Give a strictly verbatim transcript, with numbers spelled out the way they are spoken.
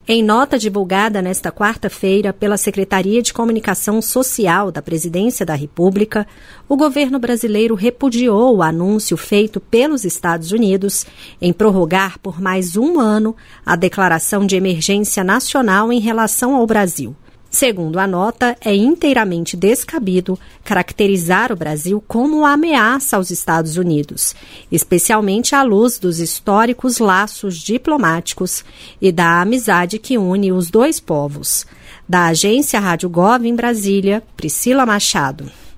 Em nota divulgada nesta quarta-feira pela Secretaria de Comunicação Social da Presidência da República, o governo brasileiro repudiou o anúncio feito pelos Estados Unidos em prorrogar por mais um ano a declaração de emergência nacional em relação ao Brasil. Segundo a nota, é inteiramente descabido caracterizar o Brasil como uma ameaça aos Estados Unidos, especialmente à luz dos históricos laços diplomáticos e da amizade que une os dois povos. Da agência Rádio Gov em Brasília, Priscila Machado.